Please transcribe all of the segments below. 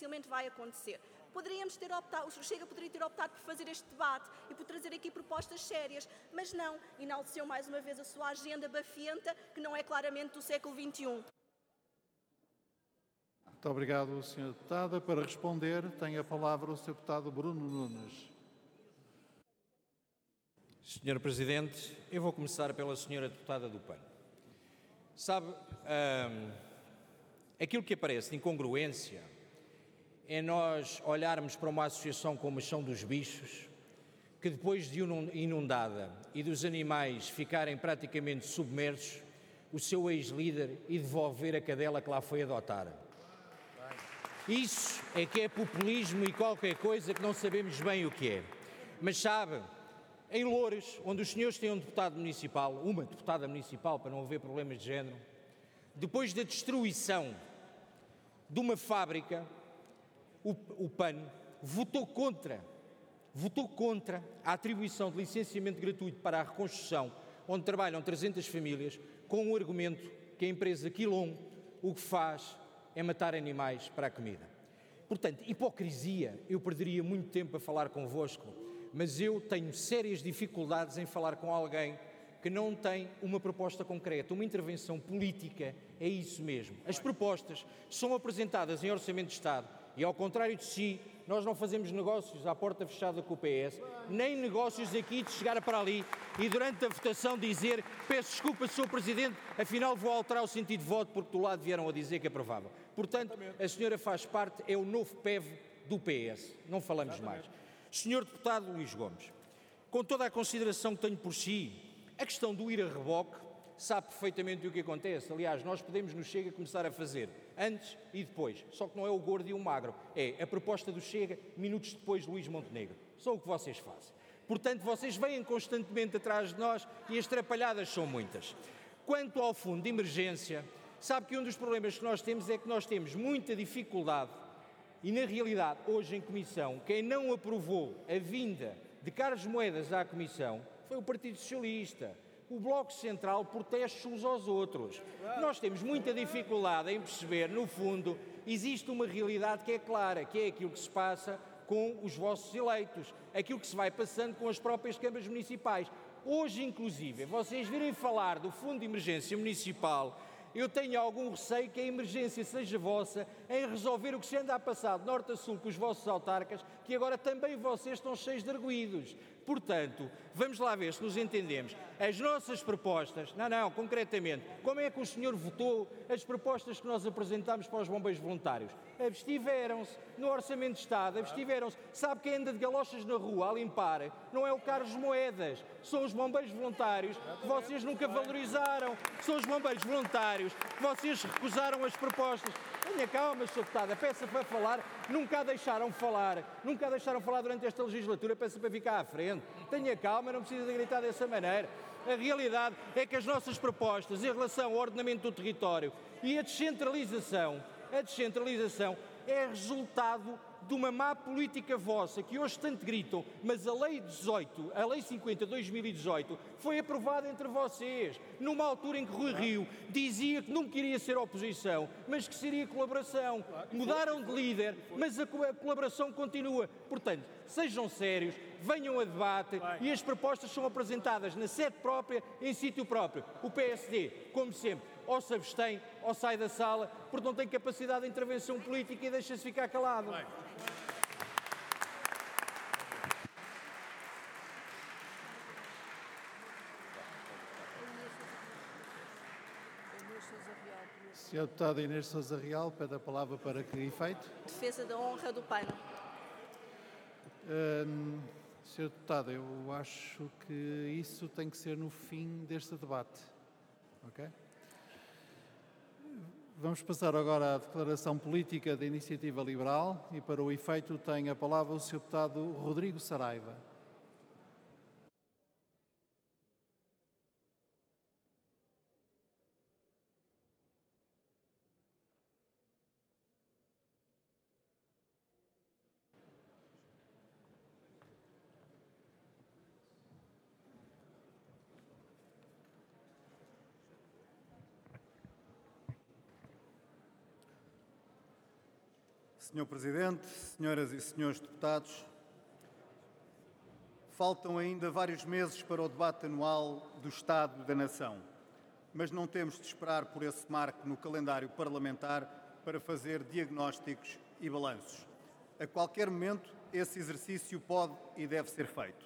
dificilmente vai acontecer. Poderíamos ter optado, o Chega poderia ter optado por fazer este debate e por trazer aqui propostas sérias, mas não, enalteceu mais uma vez a sua agenda bafienta, que não é claramente do século XXI. Muito obrigado, Sra. Deputada. Para responder, tem a palavra o Sr. Deputado Bruno Nunes. Sr. Presidente, eu vou começar pela Sra. Deputada do PAN. Sabe, aquilo que aparece de incongruência é nós olharmos para uma associação como a Chão dos Bichos, que depois de inundada e dos animais ficarem praticamente submersos, o seu ex-líder e devolver a cadela que lá foi adotar. Isso é que é populismo e qualquer coisa que não sabemos bem o que é. Mas sabe, em Loures, onde os senhores têm um deputado municipal, uma deputada municipal, para não haver problemas de género, depois da destruição de uma fábrica, o PAN votou contra a atribuição de licenciamento gratuito para a reconstrução, onde trabalham 300 famílias, com o argumento que a empresa Quilom o que faz é matar animais para a comida. Portanto, hipocrisia, eu perderia muito tempo a falar convosco, mas eu tenho sérias dificuldades em falar com alguém que não tem uma proposta concreta, uma intervenção política, é isso mesmo. As propostas são apresentadas em Orçamento de Estado e, ao contrário de si, nós não fazemos negócios à porta fechada com o PS, nem negócios aqui de chegar para ali e durante a votação dizer peço desculpa, Sr. Presidente, afinal vou alterar o sentido de voto porque do lado vieram a dizer que aprovava. Portanto, a senhora faz parte, é o novo PEV do PS, não falamos mais. Sr. Deputado Luís Gomes, com toda a consideração que tenho por si, a questão do ir a reboque sabe perfeitamente o que acontece. Aliás, nós podemos no Chega começar a fazer antes e depois, só que não é o gordo e o magro, é a proposta do Chega, minutos depois Luís Montenegro. Só o que vocês fazem. Portanto, vocês vêm constantemente atrás de nós e as trapalhadas são muitas. Quanto ao fundo de emergência, sabe que um dos problemas que nós temos é que nós temos muita dificuldade e, na realidade, hoje em Comissão, quem não aprovou a vinda de Carlos Moedas à Comissão foi o Partido Socialista. O Bloco Central protege uns aos outros. Nós temos muita dificuldade em perceber, no fundo, existe uma realidade que é clara, que é aquilo que se passa com os vossos eleitos, aquilo que se vai passando com as próprias câmaras municipais. Hoje, inclusive, vocês virem falar do Fundo de Emergência Municipal, eu tenho algum receio que a emergência seja vossa em resolver o que se anda a passar de norte a sul com os vossos autarcas, que agora também vocês estão cheios de arguídos. Portanto, vamos lá ver se nos entendemos. As nossas propostas, concretamente, como é que o senhor votou as propostas que nós apresentámos para os bombeiros voluntários? Abstiveram-se no Orçamento de Estado, abstiveram-se. Sabe quem anda de galochas na rua a limpar? Não é o Carlos Moedas, são os bombeiros voluntários que vocês nunca valorizaram, são os bombeiros voluntários que vocês recusaram as propostas. Tenha calma, Sr. Deputada, peça para falar, nunca a deixaram falar durante esta legislatura, peça para ficar à frente. Tenha calma, não precisa de gritar dessa maneira. A realidade é que as nossas propostas em relação ao ordenamento do território e a descentralização é resultado de uma má política vossa, que hoje tanto gritam, mas a Lei 50 de 2018, foi aprovada entre vocês, numa altura em que Rui Rio dizia que não queria ser oposição, mas que seria colaboração. Mudaram de líder, mas a colaboração continua. Portanto, sejam sérios, venham a debate e as propostas são apresentadas na sede própria, em sítio próprio. O PSD, como sempre, ou se abstém ou sai da sala porque não tem capacidade de intervenção política e deixa-se ficar calado. Sra. Deputada Inês Sousa Real, pede a palavra para que efeito? Defesa da honra do PAN. Sra. Deputada, eu acho que isso tem que ser no fim deste debate. Ok? Vamos passar agora à declaração política da Iniciativa Liberal e para o efeito tem a palavra o Sr. Deputado Rodrigo Saraiva. Senhor Presidente, senhoras e senhores deputados, faltam ainda vários meses para o debate anual do Estado da Nação, mas não temos de esperar por esse marco no calendário parlamentar para fazer diagnósticos e balanços. A qualquer momento, esse exercício pode e deve ser feito.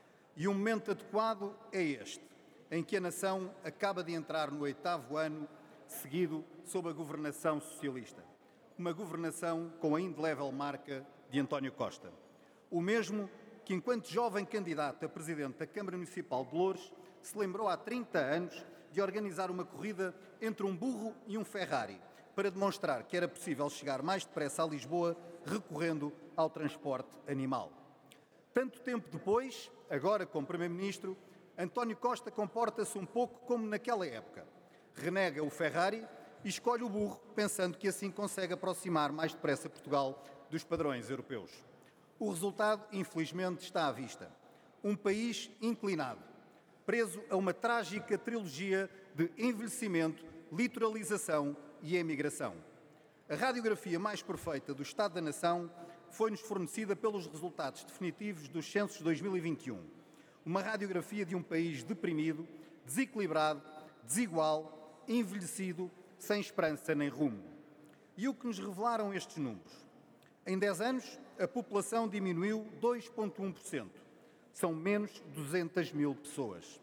E um momento adequado é este, em que a nação acaba de entrar no 8º ano seguido sob a governação socialista. Uma governação com a indelével marca de António Costa. O mesmo que, enquanto jovem candidato a presidente da Câmara Municipal de Loures, se lembrou há 30 anos de organizar uma corrida entre um burro e um Ferrari, para demonstrar que era possível chegar mais depressa a Lisboa recorrendo ao transporte animal. Tanto tempo depois, agora como Primeiro-Ministro, António Costa comporta-se um pouco como naquela época. Renega o Ferrari e escolhe o burro, pensando que assim consegue aproximar mais depressa Portugal dos padrões europeus. O resultado, infelizmente, está à vista. Um país inclinado, preso a uma trágica trilogia de envelhecimento, litoralização e emigração. A radiografia mais perfeita do Estado da Nação foi-nos fornecida pelos resultados definitivos dos censos de 2021. Uma radiografia de um país deprimido, desequilibrado, desigual, envelhecido, sem esperança nem rumo. E o que nos revelaram estes números? Em 10 anos, a população diminuiu 2,1%. São menos 200 mil pessoas.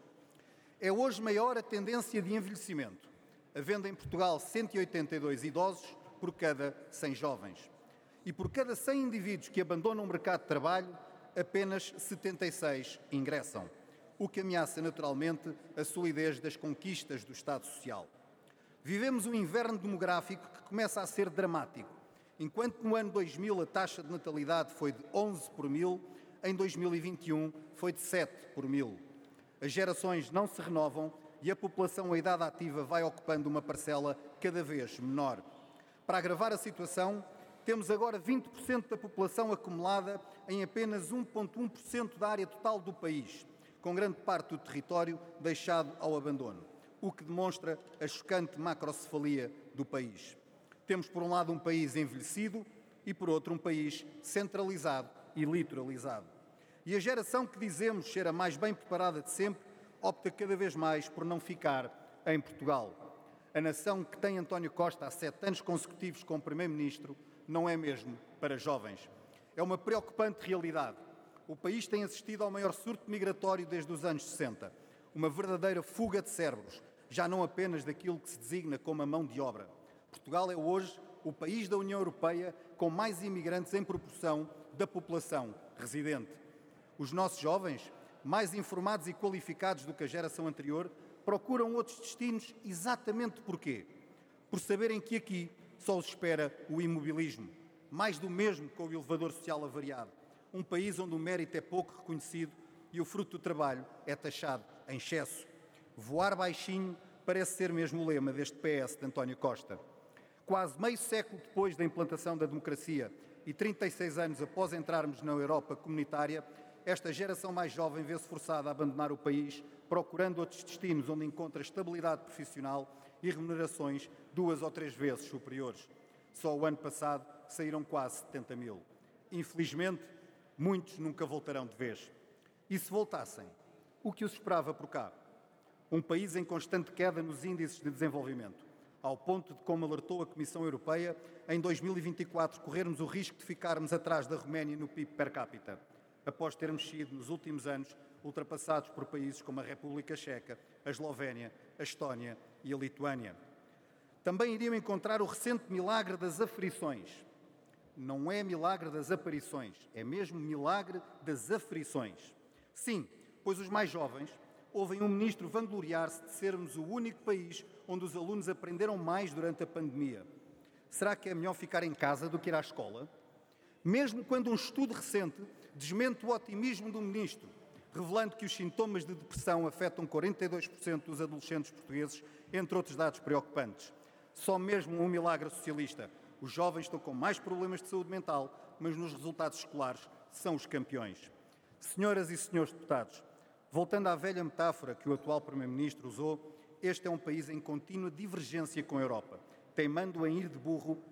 É hoje maior a tendência de envelhecimento, havendo em Portugal 182 idosos por cada 100 jovens. E por cada 100 indivíduos que abandonam o mercado de trabalho, apenas 76 ingressam, o que ameaça naturalmente a solidez das conquistas do Estado Social. Vivemos um inverno demográfico que começa a ser dramático. Enquanto no ano 2000 a taxa de natalidade foi de 11 por mil, em 2021 foi de 7 por mil. As gerações não se renovam e a população em idade ativa vai ocupando uma parcela cada vez menor. Para agravar a situação, temos agora 20% da população acumulada em apenas 1,1% da área total do país, com grande parte do território deixado ao abandono, o que demonstra a chocante macrocefalia do país. Temos, por um lado, um país envelhecido e, por outro, um país centralizado e litoralizado. E a geração que dizemos ser a mais bem preparada de sempre opta cada vez mais por não ficar em Portugal. A nação que tem António Costa há 7 anos consecutivos como Primeiro-Ministro não é mesmo para jovens. É uma preocupante realidade. O país tem assistido ao maior surto migratório desde os anos 60. Uma verdadeira fuga de cérebros, já não apenas daquilo que se designa como a mão de obra. Portugal é hoje o país da União Europeia com mais imigrantes em proporção da população residente. Os nossos jovens, mais informados e qualificados do que a geração anterior, procuram outros destinos exatamente porquê? Por saberem que aqui só os espera o imobilismo, mais do mesmo com o elevador social avariado. Um país onde o mérito é pouco reconhecido e o fruto do trabalho é taxado em excesso. Voar baixinho parece ser mesmo o lema deste PS de António Costa. Quase meio século depois da implantação da democracia e 36 anos após entrarmos na Europa comunitária, esta geração mais jovem vê-se forçada a abandonar o país, procurando outros destinos onde encontra estabilidade profissional e remunerações 2 ou 3 vezes superiores. Só o ano passado saíram quase 70 mil. Infelizmente, muitos nunca voltarão de vez. E se voltassem, o que os esperava por cá? Um país em constante queda nos índices de desenvolvimento, ao ponto de, como alertou a Comissão Europeia, em 2024 corrermos o risco de ficarmos atrás da Roménia no PIB per capita, após termos sido, nos últimos anos, ultrapassados por países como a República Checa, a Eslovénia, a Estónia e a Lituânia. Também iriam encontrar o recente milagre das aflições. Não é milagre das aparições, é mesmo milagre das aflições. Sim, pois os mais jovens ouvem um ministro vangloriar-se de sermos o único país onde os alunos aprenderam mais durante a pandemia. Será que é melhor ficar em casa do que ir à escola? Mesmo quando um estudo recente desmente o otimismo do ministro, revelando que os sintomas de depressão afetam 42% dos adolescentes portugueses, entre outros dados preocupantes. Só mesmo um milagre socialista. Os jovens estão com mais problemas de saúde mental, mas nos resultados escolares são os campeões. Senhoras e senhores deputados, voltando à velha metáfora que o atual Primeiro-Ministro usou, este é um país em contínua divergência com a Europa, teimando em ir de burro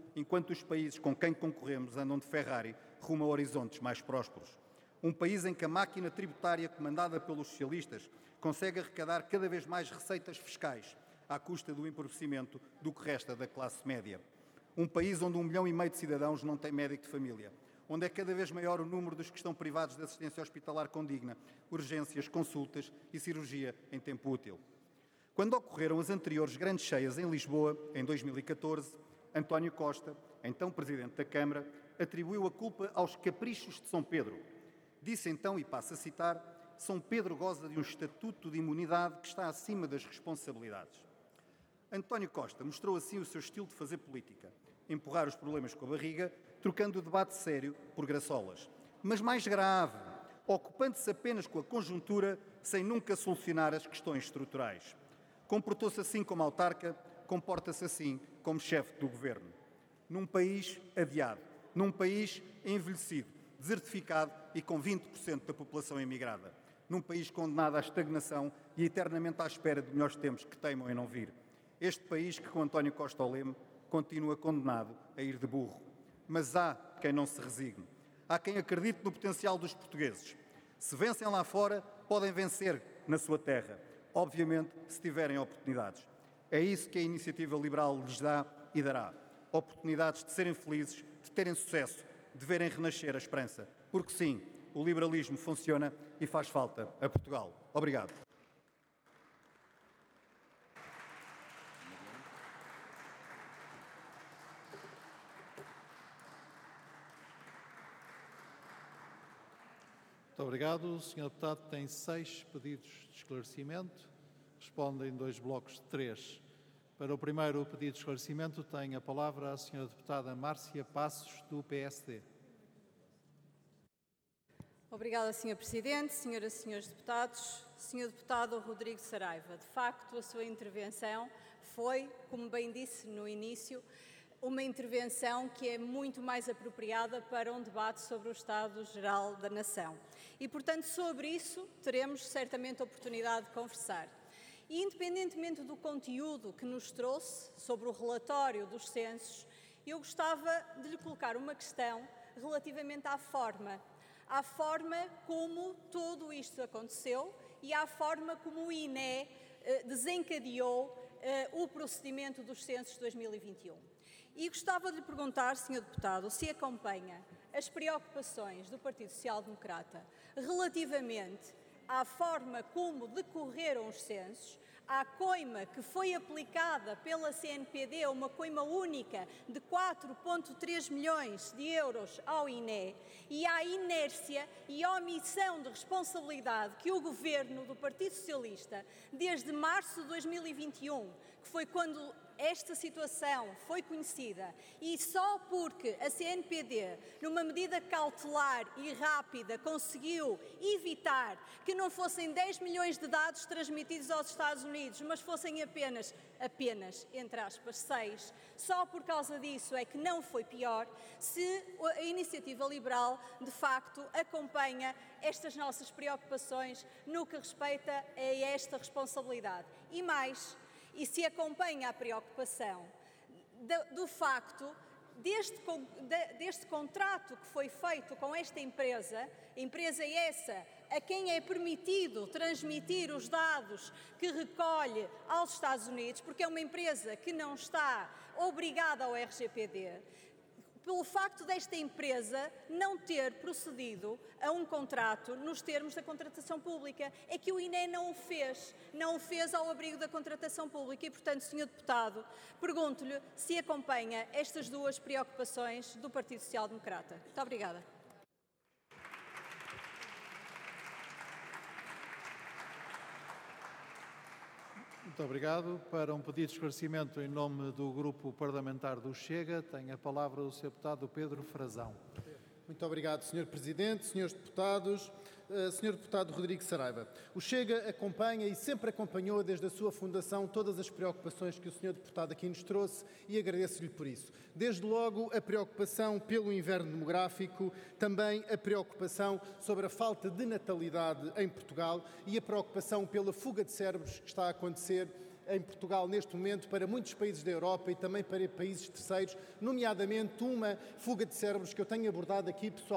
enquanto os países com quem concorremos andam de Ferrari rumo a horizontes mais prósperos. Um país em que a máquina tributária comandada pelos socialistas consegue arrecadar cada vez mais receitas fiscais à custa do empobrecimento do que resta da classe média. Um país onde 1,5 milhão de cidadãos não tem médico de família, onde é cada vez maior o número dos que estão privados de assistência hospitalar condigna, urgências, consultas e cirurgia em tempo útil. Quando ocorreram as anteriores grandes cheias em Lisboa, em 2014, António Costa, então Presidente da Câmara, atribuiu a culpa aos caprichos de São Pedro. Disse então, e passo a citar, São Pedro goza de um estatuto de imunidade que está acima das responsabilidades. António Costa mostrou assim o seu estilo de fazer política, empurrar os problemas com a barriga, trocando o debate sério por graçolas. Mas mais grave, ocupando-se apenas com a conjuntura, sem nunca solucionar as questões estruturais. Comportou-se assim como autarca, comporta-se assim como chefe do governo. Num país adiado, num país envelhecido, desertificado e com 20% da população emigrada. Num país condenado à estagnação e eternamente à espera de melhores tempos que teimam em não vir. Este país que, com António Costa ao leme, continua condenado a ir de burro. Mas há quem não se resigne. Há quem acredite no potencial dos portugueses. Se vencem lá fora, podem vencer na sua terra. Obviamente, se tiverem oportunidades. É isso que a Iniciativa Liberal lhes dá e dará. Oportunidades de serem felizes, de terem sucesso, de verem renascer a esperança. Porque sim, o liberalismo funciona e faz falta a Portugal. Obrigado. Muito obrigado. O Sr. Deputado tem 6 pedidos de esclarecimento. Responde em 2 blocos de 3. Para o primeiro pedido de esclarecimento, tem a palavra a Sra. Deputada Márcia Passos, do PSD. Obrigada, Sr. Presidente, Senhoras e Senhores Deputados. Sr. Deputado Rodrigo Saraiva, de facto, a sua intervenção foi, como bem disse no início, uma intervenção que é muito mais apropriada para um debate sobre o Estado-Geral da Nação. E, portanto, sobre isso teremos certamente a oportunidade de conversar. E, independentemente do conteúdo que nos trouxe sobre o relatório dos censos, eu gostava de lhe colocar uma questão relativamente à forma como tudo isto aconteceu e à forma como o INE desencadeou o procedimento dos censos de 2021. E gostava de lhe perguntar, Sr. Deputado, se acompanha as preocupações do Partido Social Democrata relativamente à forma como decorreram os censos, à coima que foi aplicada pela CNPD, uma coima única de 4,3 milhões de euros ao INE, e à inércia e à omissão de responsabilidade que o Governo do Partido Socialista, desde março de 2021, que foi quando esta situação foi conhecida, e só porque a CNPD, numa medida cautelar e rápida, conseguiu evitar que não fossem 10 milhões de dados transmitidos aos Estados Unidos, mas fossem apenas, entre aspas, 6, só por causa disso é que não foi pior, se a Iniciativa Liberal, de facto, acompanha estas nossas preocupações no que respeita a esta responsabilidade. E mais, e se acompanha a preocupação do facto deste contrato que foi feito com esta empresa essa a quem é permitido transmitir os dados que recolhe aos Estados Unidos, porque é uma empresa que não está obrigada ao RGPD, pelo facto desta empresa não ter procedido a um contrato nos termos da contratação pública. É que o INE não o fez ao abrigo da contratação pública e, portanto, Sr. Deputado, pergunto-lhe se acompanha estas 2 preocupações do Partido Social Democrata. Muito obrigada. Muito obrigado. Para um pedido de esclarecimento em nome do Grupo Parlamentar do Chega, tem a palavra o Sr. Deputado Pedro Frazão. Muito obrigado, Sr. Presidente, Srs. Deputados. Sr. Deputado Rodrigo Saraiva, o Chega acompanha e sempre acompanhou desde a sua fundação todas as preocupações que o Sr. Deputado aqui nos trouxe e agradeço-lhe por isso. Desde logo a preocupação pelo inverno demográfico, também a preocupação sobre a falta de natalidade em Portugal e a preocupação pela fuga de cérebros que está a acontecer em Portugal neste momento para muitos países da Europa e também para países terceiros, nomeadamente uma fuga de cérebros que eu tenho abordado aqui pessoalmente